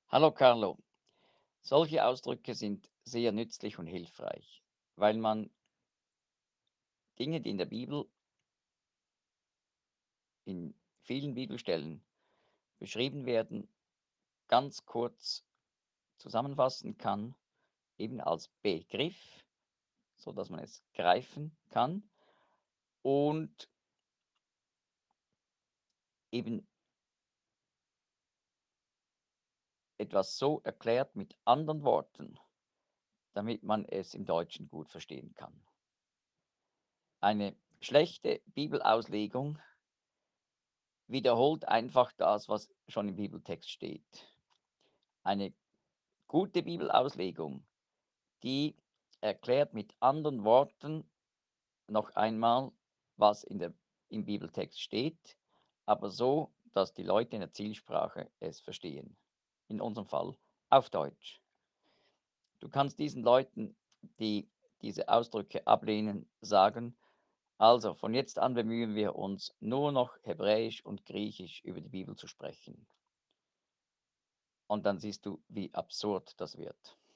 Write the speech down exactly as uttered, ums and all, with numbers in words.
Hallo Carlo. Solche Ausdrücke sind sehr nützlich und hilfreich, weil man Dinge, die in der Bibel in vielen Bibelstellen beschrieben werden, ganz kurz zusammenfassen kann, eben als Begriff, so dass man es greifen kann und eben etwas so erklärt mit anderen Worten, damit man es im Deutschen gut verstehen kann. Eine schlechte Bibelauslegung wiederholt einfach das, was schon im Bibeltext steht. Eine gute Bibelauslegung, die erklärt mit anderen Worten noch einmal, was in der im Bibeltext steht, aber so, dass die Leute in der Zielsprache es verstehen. In unserem Fall auf Deutsch. Du kannst diesen Leuten, die diese Ausdrücke ablehnen, sagen: „Also, von jetzt an bemühen wir uns, nur noch Hebräisch und Griechisch über die Bibel zu sprechen.“ Und dann siehst du, wie absurd das wird.